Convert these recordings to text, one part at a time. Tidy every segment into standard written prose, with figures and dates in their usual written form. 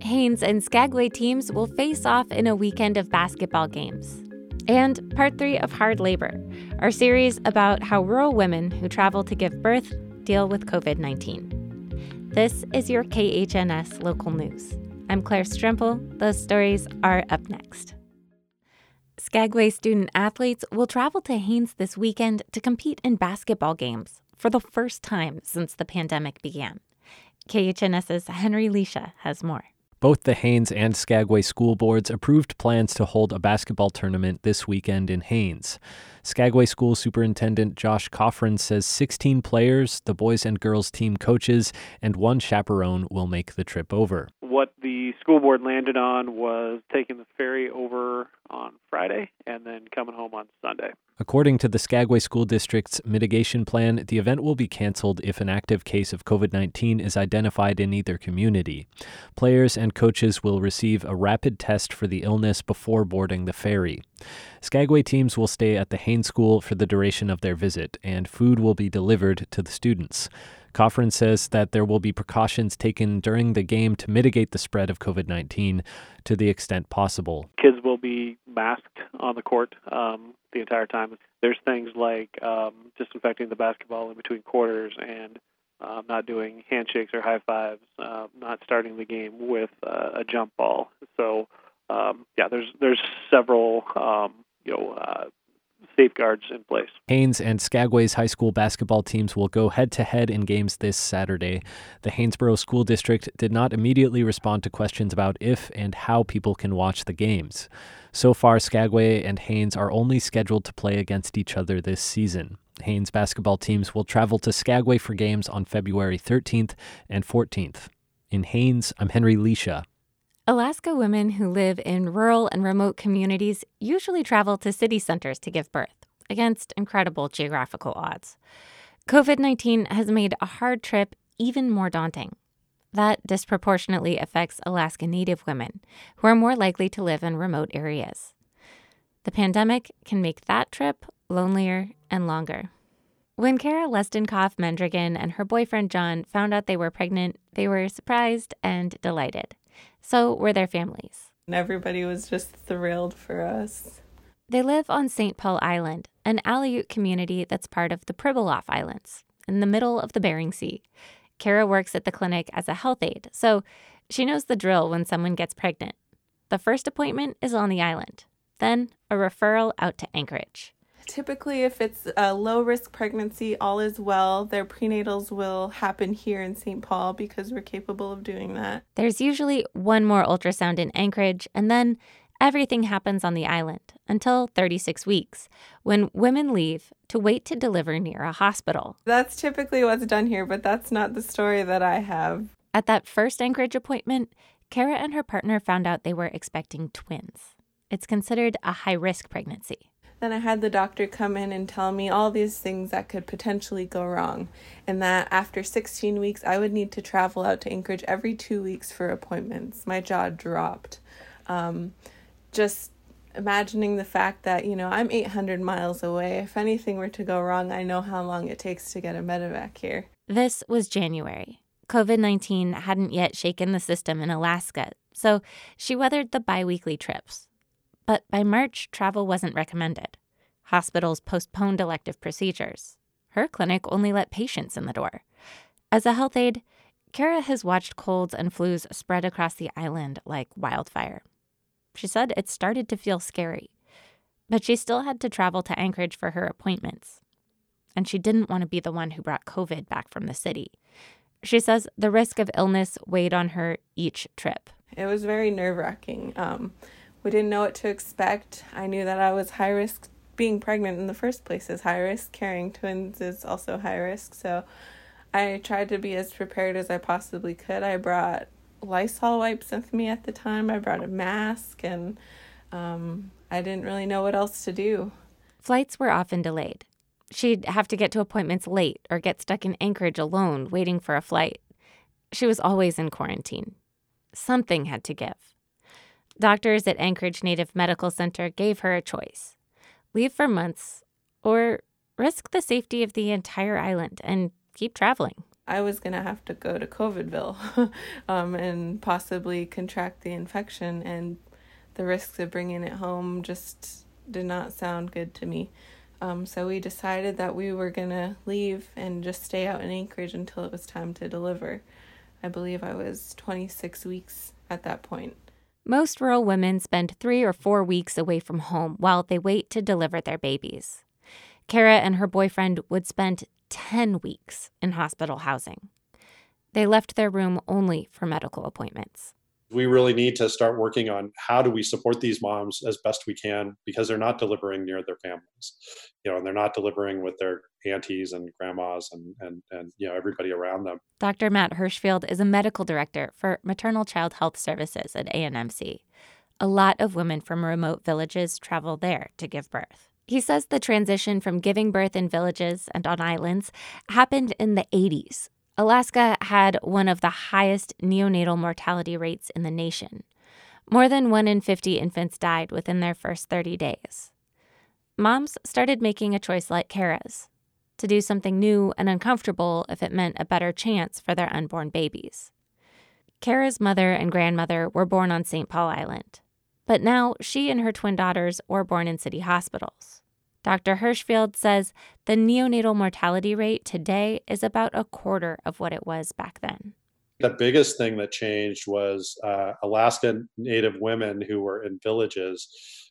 Haines and Skagway teams will face off in a weekend of basketball games. And part 3 of Hard Labor, our series about how rural women who travel to give birth deal with COVID-19. This is your KHNS Local News. I'm Claire Strempel. Those stories are up next. Skagway student athletes will travel to Haines this weekend to compete in basketball games for the first time since the pandemic began. KHNS's Henry Leisha has more. Both the Haines and Skagway school boards approved plans to hold a basketball tournament this weekend in Haines. Skagway School Superintendent Josh Coffrin says 16 players, the boys and girls team coaches, and 1 chaperone will make the trip over. What the school board landed on was taking the ferry over on Friday and then coming home on Sunday. According to the Skagway School District's mitigation plan, the event will be canceled if an active case of COVID-19 is identified in either community. Players and coaches will receive a rapid test for the illness before boarding the ferry. Skagway teams will stay at the Haines School for the duration of their visit, and food will be delivered to the students. Coffrin says that there will be precautions taken during the game to mitigate the spread of COVID-19 to the extent possible. Kids will be masked on the court the entire time. There's things like disinfecting the basketball in between quarters and not doing handshakes or high fives, not starting the game with a jump ball. So, there's several safeguards in place. Haines and Skagway's high school basketball teams will go head-to-head in games this Saturday. The Haynesboro School District did not immediately respond to questions about if and how people can watch the games. So far, Skagway and Haines are only scheduled to play against each other this season. Haines basketball teams will travel to Skagway for games on February 13th and 14th. In Haines, I'm Henry Leisha. Alaska women who live in rural and remote communities usually travel to city centers to give birth, against incredible geographical odds. COVID-19 has made a hard trip even more daunting. That disproportionately affects Alaska Native women, who are more likely to live in remote areas. The pandemic can make that trip lonelier and longer. When Kara Lestenkoff-Mendrigan and her boyfriend John found out they were pregnant, they were surprised and delighted. So were their families. Everybody was just thrilled for us. They live on St. Paul Island, an Aleut community that's part of the Pribilof Islands, in the middle of the Bering Sea. Kara works at the clinic as a health aide, so she knows the drill when someone gets pregnant. The first appointment is on the island, then a referral out to Anchorage. Typically, if it's a low-risk pregnancy, all is well. Their prenatals will happen here in St. Paul because we're capable of doing that. There's usually one more ultrasound in Anchorage, and then everything happens on the island until 36 weeks, when women leave to wait to deliver near a hospital. That's typically what's done here, but that's not the story that I have. At that first Anchorage appointment, Kara and her partner found out they were expecting twins. It's considered a high-risk pregnancy. Then I had the doctor come in and tell me all these things that could potentially go wrong, and that after 16 weeks, I would need to travel out to Anchorage every 2 weeks for appointments. My jaw dropped. Just imagining the fact that, I'm 800 miles away. If anything were to go wrong, I know how long it takes to get a medevac here. This was January. COVID-19 hadn't yet shaken the system in Alaska, so she weathered the biweekly trips. But by March, travel wasn't recommended. Hospitals postponed elective procedures. Her clinic only let patients in the door. As a health aide, Kara has watched colds and flus spread across the island like wildfire. She said it started to feel scary, but she still had to travel to Anchorage for her appointments. And she didn't want to be the one who brought COVID back from the city. She says the risk of illness weighed on her each trip. It was very nerve-wracking. We didn't know what to expect. I knew that I was high risk. Being pregnant in the first place is high risk. Carrying twins is also high risk. So I tried to be as prepared as I possibly could. I brought Lysol wipes with me at the time. I brought a mask, and I didn't really know what else to do. Flights were often delayed. She'd have to get to appointments late or get stuck in Anchorage alone waiting for a flight. She was always in quarantine. Something had to give. Doctors at Anchorage Native Medical Center gave her a choice: leave for months or risk the safety of the entire island and keep traveling. I was going to have to go to COVIDville and possibly contract the infection, and the risks of bringing it home just did not sound good to me. So we decided that we were going to leave and just stay out in Anchorage until it was time to deliver. I believe I was 26 weeks at that point. Most rural women spend 3 or 4 weeks away from home while they wait to deliver their babies. Kara and her boyfriend would spend 10 weeks in hospital housing. They left their room only for medical appointments. We really need to start working on how do we support these moms as best we can, because they're not delivering near their families, and they're not delivering with their aunties and grandmas and everybody around them. Dr. Matt Hirschfield is a medical director for maternal child health services at ANMC. A lot of women from remote villages travel there to give birth. He says the transition from giving birth in villages and on islands happened in the 80s. Alaska had one of the highest neonatal mortality rates in the nation. More than 1 in 50 infants died within their first 30 days. Moms started making a choice like Kara's, to do something new and uncomfortable if it meant a better chance for their unborn babies. Kara's mother and grandmother were born on St. Paul Island, but now she and her twin daughters were born in city hospitals. Dr. Hirschfield says the neonatal mortality rate today is about a quarter of what it was back then. The biggest thing that changed was Alaska Native women who were in villages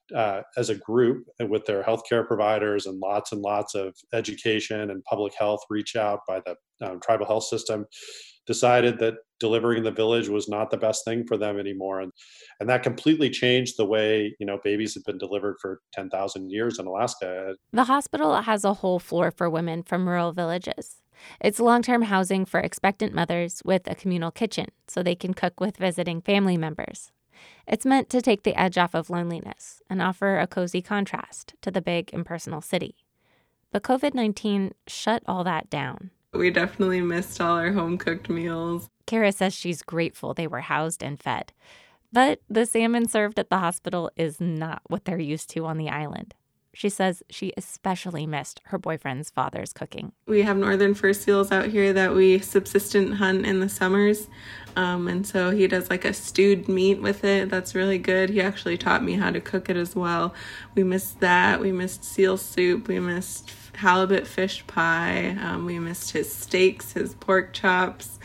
as a group with their healthcare providers and lots of education and public health reach out by the tribal health system, decided that delivering in the village was not the best thing for them anymore. And that completely changed the way, babies have been delivered for 10,000 years in Alaska. The hospital has a whole floor for women from rural villages. It's long-term housing for expectant mothers with a communal kitchen so they can cook with visiting family members. It's meant to take the edge off of loneliness and offer a cozy contrast to the big, impersonal city. But COVID-19 shut all that down. We definitely missed all our home-cooked meals. Kara says she's grateful they were housed and fed. But the salmon served at the hospital is not what they're used to on the island. She says she especially missed her boyfriend's father's cooking. We have northern fur seals out here that we subsistent hunt in the summers. And so he does like a stewed meat with it. That's really good. He actually taught me how to cook it as well. We missed that. We missed seal soup. We missed halibut fish pie. We missed his steaks, his pork chops,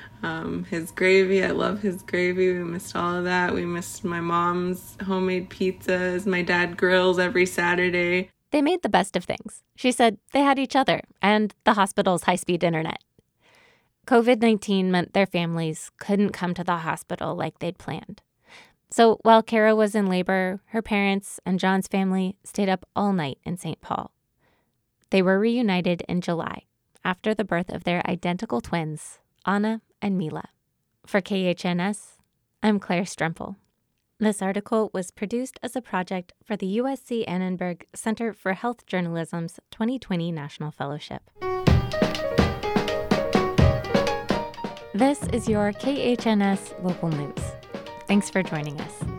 his gravy. I love his gravy. We missed all of that. We missed my mom's homemade pizzas. My dad grills every Saturday. They made the best of things. She said they had each other and the hospital's high-speed internet. COVID-19 meant their families couldn't come to the hospital like they'd planned. So while Kara was in labor, her parents and John's family stayed up all night in St. Paul. They were reunited in July after the birth of their identical twins, Anna and Mila. For KHNS, I'm Claire Strempel. This article was produced as a project for the USC Annenberg Center for Health Journalism's 2020 National Fellowship. This is your KHNS Local News. Thanks for joining us.